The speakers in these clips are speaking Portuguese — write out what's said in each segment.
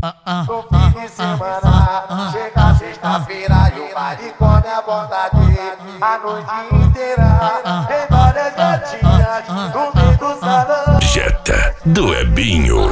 no fim de semana. Chega sexta-feira e o baile come a vontade. A noite inteira tem várias gatinhas no meio do salão. Jetta do Ebinho.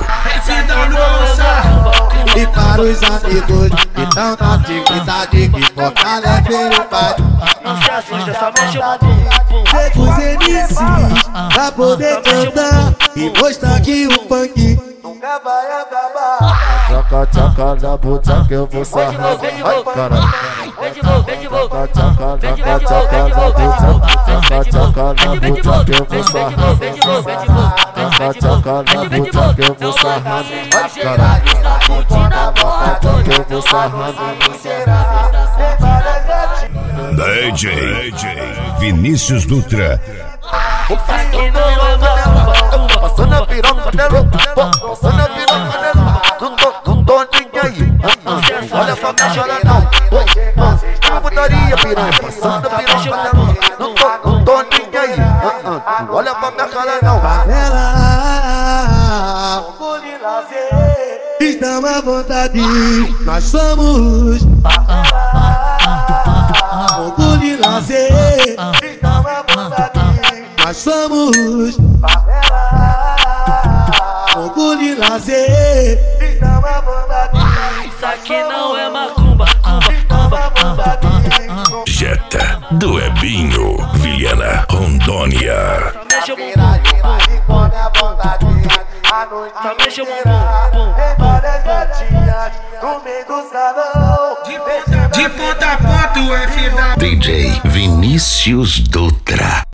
E para os amigos que estão na atividade, que fortalecem o baile. Não se assusta, só mexe o bumbum. Chega os MCs pra poder cantar e mostrar que o funk nunca vai acabar. Tchaca, tchaca na bota que eu vou sarrar. Ai, caralho. Vem de novo, vem de novo. Tchaca, tchaca, Vem de tchaca, novo, tchaca vem de na novo, vem de novo. bota. Tchaca, tchaca na Vem de bota novo, que eu vou vem de sarrar. novo, vem de novo, vem de novo. Tchaca, tchaca na bota que eu vou sarrar. Ai, caralho. Está curtindo a porra Que eu toda. vou sarrar. DJ Vinícius Dutra. Isso aqui não é macumba. Passando a piroca nela, passando a piroca nela. Não tô nem aí. Olha pra minha chora não. Putaria piranha, passando a piroca nela. Não tô nem aí. Olha pra minha cara não. Ela, como de lazer, estamos à vontade. Nós somos fogo de lazer, estamos à vontade. Nós somos fogo de lazer, estamos à vontade. Isso aqui não é macumba. Jetta do Ebinho. Vilhena, Rondônia. Mexe o bumbum. Só mexe o bumbum. tem várias gatinhas no meio do salão. De ponta a ponta o FW. DJ Vinícius Dutra.